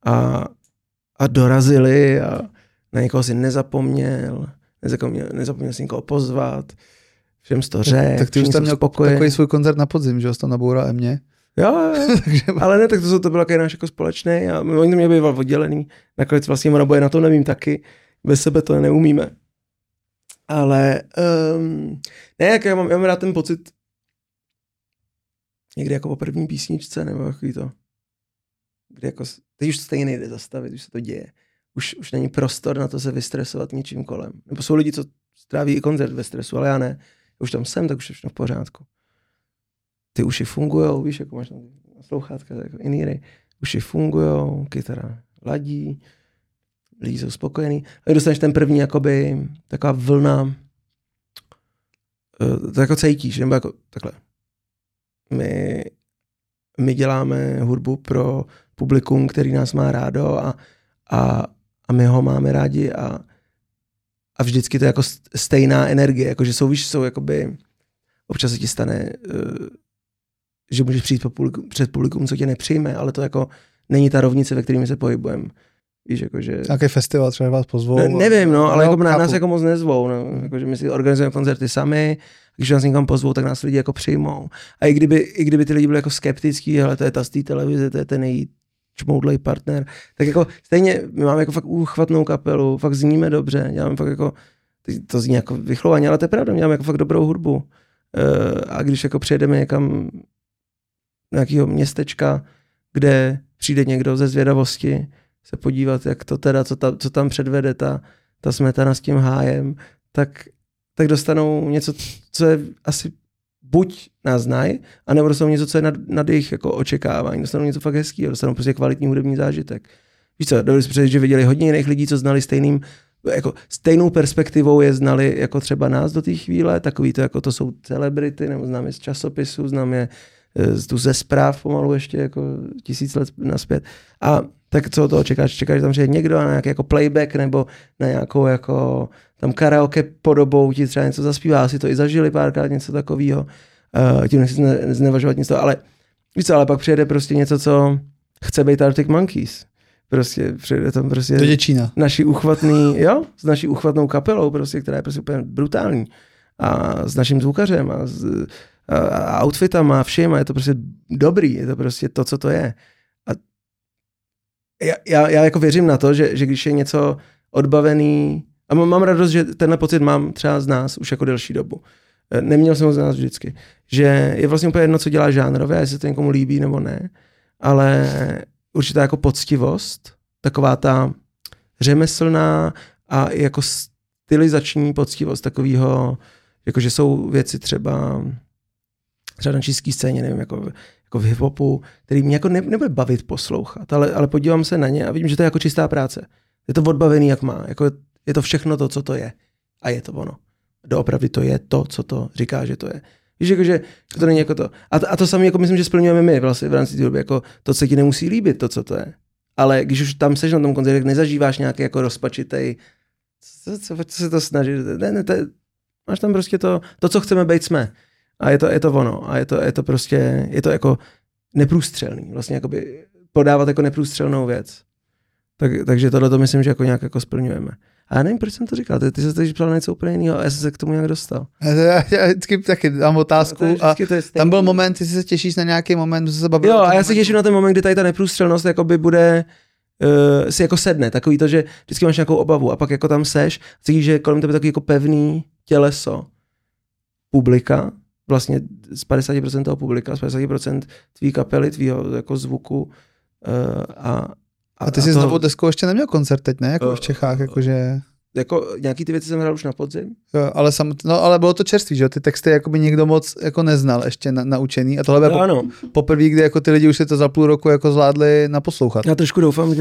a dorazili a na někoho si nezapomněl si někoho pozvat, všem to řekl. Tak ty už tam měl takový svůj koncert na podzim, že ho tam naboural Emě. Jo. Ale ne, tak to byl takový náš jako společný a oni to mě býval oddělený. Nakonec vlastně oboje na to nevím taky. Bez sebe to neumíme. Ale ne, jak já mám rád ten pocit někdy jako po první písničce, nebo takový to, kdy jako, teď už to stejně nejde zastavit, už se to děje. Už není prostor na to se vystresovat ničím kolem. Nebo jsou lidi, co stráví i koncert ve stresu, ale já ne. Už tam jsem, tak už je všechno v pořádku. Ty uši fungujou, víš, jako máš tam slouchátka, jako in-eary, uši fungujou, kytara ladí, lidi jsou spokojení. A dostaneš ten první, jakoby, taková vlna, to jako cítíš, nebo jako takhle. My děláme hudbu pro publikum, který nás má rádo a my ho máme rádi a vždycky to je jako stejná energie, jakože jsou jakoby, občas se ti stane že můžeš přijít před publikum, co tě nepřijme, ale to jako není ta rovnice, ve kterými se pohybujeme. Víš, jakože... Nějaký festival třeba vás pozvou? Nevím, no, ale jako nás jako moc nezvou. No. Jakože my si organizujeme koncerty sami, když nás někam pozvou, tak nás lidi jako přijmou. A i kdyby ty lidi byli jako skeptický, ale to je ta z té televize, to je ten její čmoudlej partner, tak jako stejně my máme jako fakt úchvatnou kapelu, fakt zníme dobře, děláme fakt jako, to zní jako vychlování, ale to je pravda, děláme jako fakt dobrou hudbu. A když jako přijedeme někam do nějakého městečka, kde přijde někdo ze zvědavosti se podívat, jak to teda, co tam předvede ta Smetana s tím hájem, tak dostanou něco, co je asi buď nás znají, anebo dostanou něco, co je nad jejich jako očekávání. Dostanou něco fakt hezkýho, dostanou prostě kvalitní hudební zážitek. Víš co, dovedli si představit, že viděli hodně jiných lidí, co znali stejnou perspektivou je znali jako třeba nás do té chvíle, takový to jako to jsou celebrity, nebo znám je z časopisů, znám je tu ze zpráv pomalu ještě jako 1000 let nazpět. A tak co toho čekáš? Čekáš, že tam přijde někdo a na nějaký jako playback nebo na nějakou jako tam karaoke podobou ti třeba něco zaspívá, asi to i zažili párkrát něco takového. Tím nechci znevažovat nic toho, ale víš co, ale pak přijede prostě něco, co chce být Arctic Monkeys. Prostě přijede tam prostě do Děčína. S naší uchvatnou kapelou, prostě, která je prostě úplně brutální. A s naším zvukařem a outfitama a všem, a je to prostě dobrý, je to prostě to, co to je. A já jako věřím na to, že když je něco odbavený, a mám radost, že tenhle pocit mám třeba z nás už jako delší dobu. Neměl jsem ho z nás vždycky. Že je vlastně úplně jedno, co dělá žánrově, jestli to někomu líbí nebo ne, ale určitá jako poctivost, taková ta řemeslná a jako stylizační poctivost takového, jakože jsou věci třeba na české scéně, nevím, jako v hip-hopu, který mě jako nebude bavit poslouchat, ale podívám se na ně a vidím, že to je jako čistá práce. Je to odbavený, jak má. Jako je to všechno to, co to je. A je to ono. Doopravdy to je to, co to říká, že to je. Víš, jakože to není jako to. A to samé, jako myslím, že splňujeme my vlastně v rámci té doby, jako to se ti nemusí líbit, to, co to je. Ale když už tam seš na tom koncertě, nezažíváš nějaký jako rozpačitej, co se to snaží. Ne, máš tam prostě to, co chceme být, jsme. A je to ono. A je to prostě, je to jako neprůstřelný. Vlastně jakoby podávat jako neprůstřelnou věc. Takže tohle to myslím, že jako nějak jako splňujeme. A já nevím, proč jsem to říkal. Ty se teď ptal něco úplně jiného a já jsem se k tomu nějak dostal. Já vždycky taky dám otázku a tam byl moment, jestli se těšíš na nějaký moment, že se bavil. Jo, a já se těším na ten moment, kdy tady ta neprůstřelnost jakoby bude si jako sedne. Takový to, že vždycky máš nějakou obavu a pak jako tam seš, cítíš, že kolem tebe takový jako pevný těleso publika, vlastně z 50% toho publika, z 50% tvý kapely, tvýho jako zvuku a ty jsi s novou deskou ještě neměl koncert teď, ne? Jako v Čechách, jakože... Jako nějaký ty věci jsem hrál už na podzim. Jo, ale bylo to čerstvý, že jo? Ty texty jakoby nikdo moc jako neznal ještě naučený. A tohle bylo poprvé, kdy jako ty lidi už si to za půl roku jako zvládli naposlouchat. Já trošku doufám,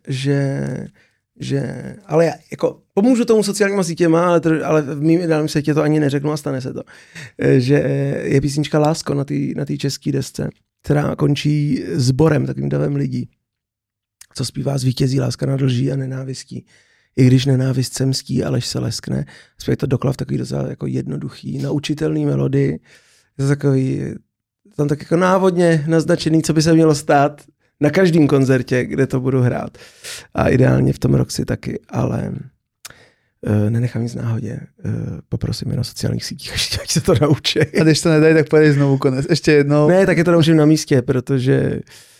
že ale já jako pomůžu tomu sociálníma sítěma, ale v mým ideálním světě to ani neřeknu a stane se to. Že je písnička Lásko na té české desce, která končí sborem, takovým davem lidí, co zpívá zvítězí láska nad lží a nenávistí. I když nenávist se mstí, alež se leskne. Zpět to doklad takový docela jako jednoduchý, naučitelný melodii. Je to takový, tam tak jako návodně naznačený, co by se mělo stát na každém koncertě, kde to budu hrát. A ideálně v tom Roxy taky, ale nenechám nic náhodě. Poprosím je na sociálních sítích, ať se to naučí. A když to nedají, tak pojedeš znovu konec. Ještě jednou. Ne, tak je to naučím na místě, protože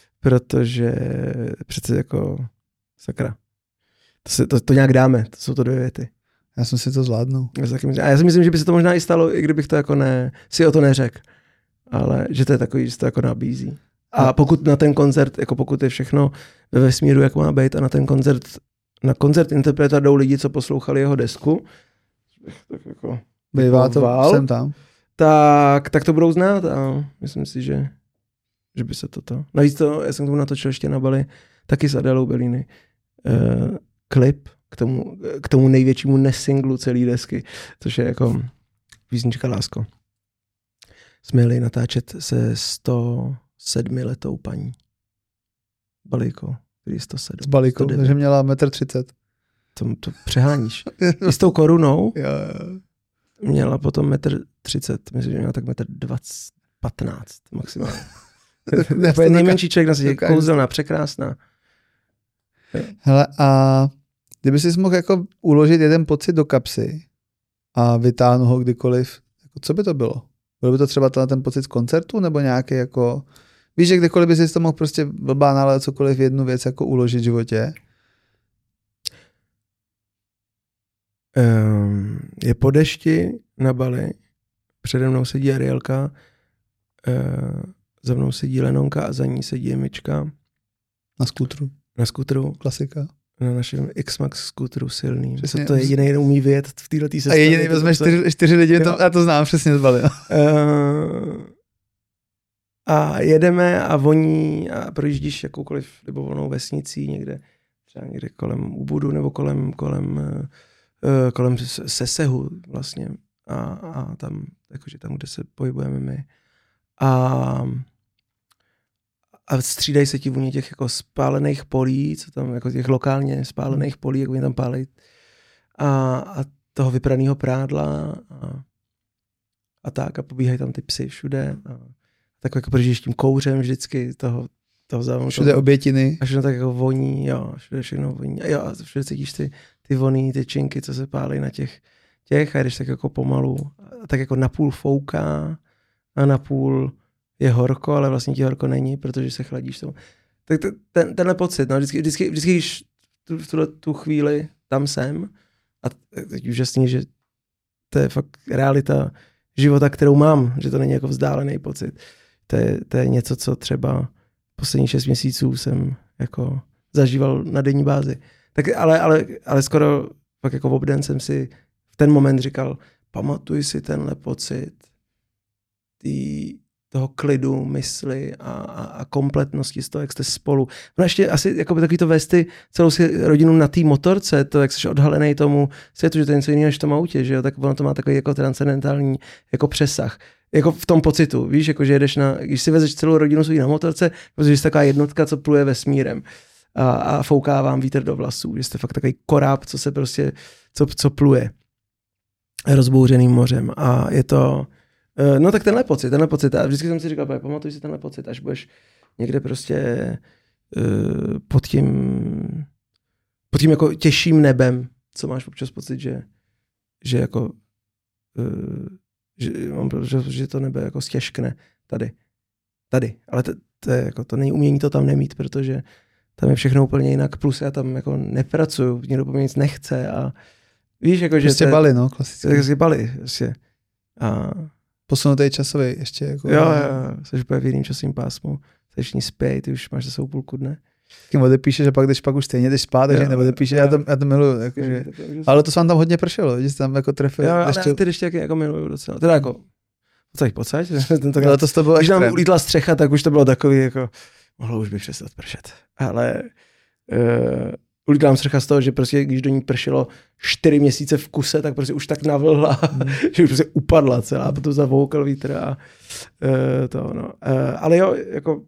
přece jako sakra. To nějak dáme, to jsou to 2 věty. Já jsem si to zvládnul. A já si myslím, že by se to možná i stalo, i kdybych to jako si o to neřekl. Ale že to je takový, že se to jako nabízí. A pokud na ten koncert, jako pokud je všechno ve vesmíru, jak má být, a na koncert interpreta jdou lidi, co poslouchali jeho desku, tak jako bývá to, jsem tam. Tak to budou znát a myslím si, že by se toto. Navíc já jsem k tomu natočil ještě na Bali, taky s Adélou Bellini, klip k tomu největšímu nesinglu celé desky, což je jako písnička Lásko. Jsme jeli natáčet se 107letou paní. Balijkou, který je 107. S Balijkou, takže měla 1,30 m. To přeháníš. I s tou korunou měla potom 1,30 m. Myslím, že měla tak 1,15 m maximálně. To je nejmenší člověk na světě, kouzelná, překrásná. Hele, a kdyby jsi mohl jako uložit jeden pocit do kapsy a vytáhnout ho kdykoliv, jako co by to bylo? Byl by to třeba ten pocit z koncertu, nebo nějaký jako, víš, že kdykoliv by jsi to mohl prostě blbá nále cokoliv jednu věc jako uložit v životě? Je po dešti na Bali, přede mnou sedí Arielka, za mnou sedí Lenonka a za ní sedí Emička. Na skútru. Klasika. Na našem X-Max skútru silný. Přesně, to je jediný umí vyjet v této sestavě. A jediný vezme 4 lidi, já to znám přesně z Bali. A jedeme a voní a projíždíš jakoukoliv libovolnou vesnicí někde, třeba někde kolem Ubudu nebo kolem Sesehu vlastně. A tam, jakože tam, kde se pohybujeme my. A střídají se ti vůně těch jako spálených polí, co tam, jako těch lokálně spálených polí, jak oni tam pálí. A toho vypraného prádla a tak. A pobíhají tam ty psy všude. A tak jako prožiješ tím kouřem vždycky toho závodu. Všude obětiny. A všechno tak jako voní, jo, všude všechno voní. A jo, a všude cítíš ty voný, ty činky, co se pálí na těch a jdeš tak jako pomalu. A tak jako napůl fouká a napůl je horko, ale vlastně ti horko není, protože se chladíš tomu. Tak tenhle pocit, no, vždycky když tu chvíli tam jsem a teď úžasný, že to je fakt realita života, kterou mám, že to není jako vzdálený pocit. To je něco, co třeba posledních 6 měsíců jsem jako zažíval na denní bázi. Tak ale skoro pak jako v obden jsem si v ten moment říkal, pamatuj si tenhle pocit toho klidu, mysli a kompletnosti z toho, jak jste spolu. No ještě asi jako takový to vesty celou si rodinu na té motorce, to, jak jsi odhalený tomu světu, že to je něco jiného než v tom autě, že jo, tak ono to má takový jako transcendentální jako přesah. Jako v tom pocitu, víš, jako že jedeš když si vezeš celou rodinu svou na motorce, protože jsi taková jednotka, co pluje vesmírem a fouká vám vítr do vlasů, že jste fakt takový koráb, co se prostě, co pluje rozbouřeným mořem a je to no tak tenhle pocit. A vždycky jsem si říkal, pamatuj si tenhle pocit, až budeš někde prostě pod tím jako těžším nebem, co máš občas pocit, že jako že to nebe jako stěžkne tady. Ale to je jako, to není umění to tam nemít, protože tam je všechno úplně jinak, plus já tam jako nepracuju, někdo po mě nic nechce a víš, jako, že prostě Bali, no, klasicky. Takže Bali, prostě. A posunutý časový ještě. Jako, jo, jsi úplně v jiným časovým pásmu, jsi všichni spěj, ty už máš za sebou půlku dne. Tím odepíšeš a pak už stejně jdeš spát, takže neodepíšeš, já to miluju. Jakože, ale to se vám tam hodně pršelo, že jsi tam jako trefil. Jo, ale ty deště jako miluju docela. Teda jako, pocať. Ale to s tobou když nám ulítla střecha, tak už to bylo takový jako, mohlo už by přestat pršet. Ale ulítla nám střecha z toho, že prostě když do ní pršelo 4 měsíce v kuse, tak prostě už tak navlhla, že už prostě upadla celá, potom zavoukal vítr a to, no. Ale jo, jako,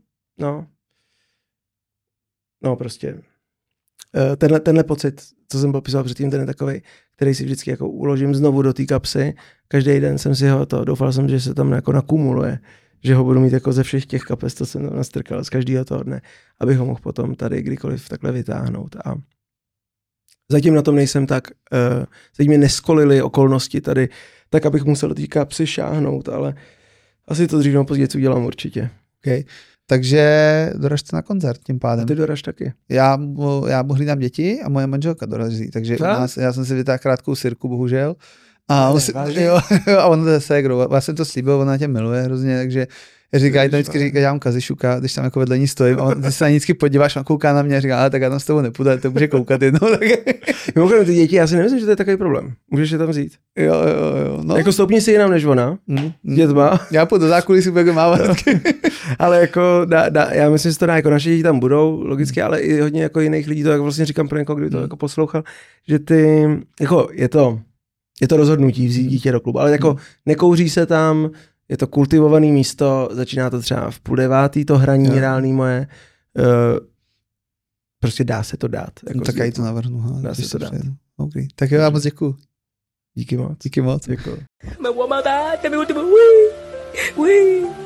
no prostě tenhle pocit, co jsem popisoval předtím, ten je takovej, který si vždycky jako uložím znovu do té kapsy. Každý den jsem si ho doufal jsem, že se tam jako nakumuluje, že ho budu mít jako ze všech těch kapes, co jsem tam nastrkal z každého toho dne, abych ho mohl potom tady kdykoliv takhle vytáhnout. A zatím na tom nejsem tak, zatím mě neskolily okolnosti tady, tak abych musel do té kapsy šáhnout, ale asi to dřív nebo později udělám určitě. Okay. Takže doražte na koncert tím pádem. A ty doraž taky. Já mu hlídám děti a moje manželka dorazí, takže já jsem si vytáhl krátkou sirku, bohužel. A ona to je ségrou. Já jsem to slíbil, ona tě miluje hrozně, takže říká, to vždycky říká, já mám kazišuka, když tam jako vedle ní stojím a ty se na ní vždycky podíváš, on kouká na mě a říká, ale tak já tam s tebou nepůjdu, to může koukat jednou. Mimochodem, ty děti, já si nemyslím, že to je takový problém. Můžeš je tam vzít. Jo. No. Jako stoupni si jinam než ona, dětma. Já půjdu do zákulisí, budu mávat. Ale jako, já myslím, že to dá, jako naše děti tam budou, logicky, ale i hodně jako jiných lidí, to jako vlastně říkám pro někoho, kdyby to jako poslouchal, že ty, jako je to rozhodnutí vzít dítě do klubu, ale jako nekouří se tam, je to kultivované místo, začíná to třeba v 8:30, to hraní reálný moje. Prostě dá se to dát. Jako tak já jí to navrhnu. Dá se to dát. Okay. Tak jo, já moc děkuju. Díky moc. Díky moc. Děkuju.